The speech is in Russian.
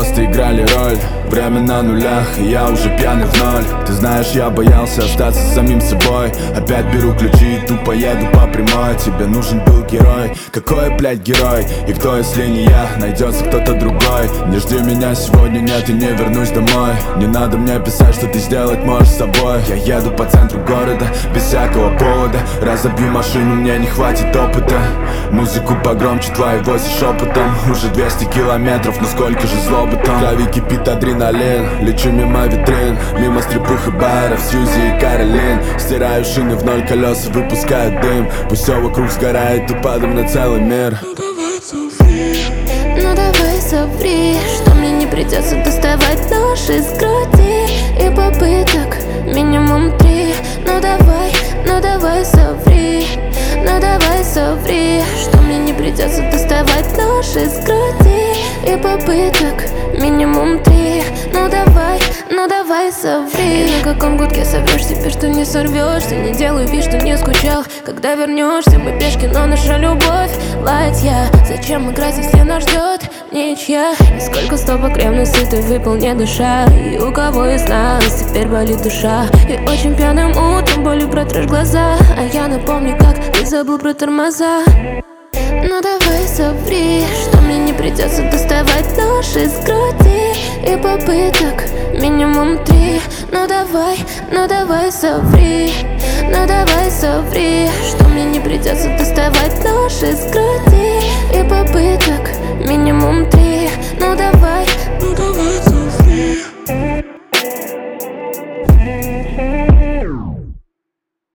просто играли роль. Время на нулях, и я уже пьяный в ноль. Ты знаешь, я боялся остаться самим собой. Опять беру ключи и тупо еду по прямой. Тебе нужен был герой. Какой, блядь, герой? И кто, если не я? Найдется кто-то другой. Не жди меня сегодня, нет, и не вернусь домой. Не надо мне писать, что ты сделать можешь с собой. Я еду по центру города, без всякого повода. Разобью машину, мне не хватит опыта. Музыку погромче, твои войсы шепотом. Уже 200 километров, но сколько же злобы там. В крови кипит адреналин, лечу мимо витрин, мимо стрипух и баров, Сьюзи и Каролин. Стираю шины в ноль, колеса выпускают дым. Пусть все вокруг сгорает, упадом на целый мир. Ну давай соври, что мне не придется доставать нож из груди. И попыток минимум 3. Ну давай соври. Ну давай соври, что мне не придется доставать нож из груди. И попыток минимум 3. Ну давай соври. И на каком гудке соврешь себе, что не сорвешься? Не делай вид, что не скучал. Когда вернешься, мы пешки, но наша любовь ладья. Зачем играть, если нас ждет ничья? И сколько стопок ревности ты выпил, не дыша. И у кого из нас теперь болит душа? И очень пьяным утром болью протрешь глаза. А я напомню, как ты забыл про тормоза. Ну давай соври, что мне не придется доставать нож из груди. И попыток минимум 3. Ну давай соври. Ну давай соври, что мне не придется доставать нож из груди. И попыток минимум